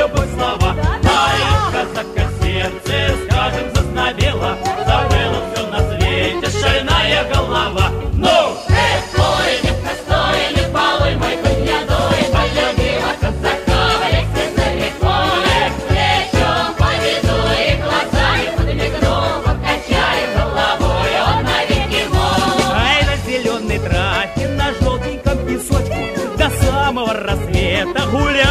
любовь слова. Ай, казака, сердце, скажем, засновела, забыла все на свете, шальная голова. Ну! Стой, не балуй, мой конь я дуй, полюбила казаков, Алексей Цариков. Плечом поведу и глазами подмигну, покачаю головой, он навеки мой. Ай, на зеленой травке, на желтеньком песочку, до самого рассвета гуляй.